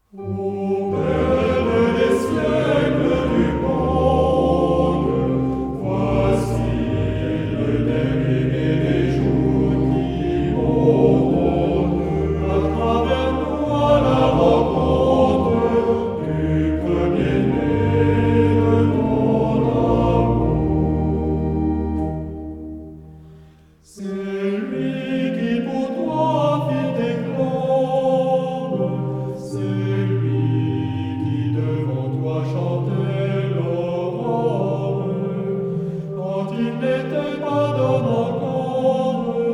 Ô Père des siècles du monde, voici le dernier des jours qui montent à travers nous à la rencontre du premier-né de ton amour. C'est lui qui pour toi fit éclore, c'est lui qui devant toi chantait l'aurore, quand il n'était pas d'homme encore,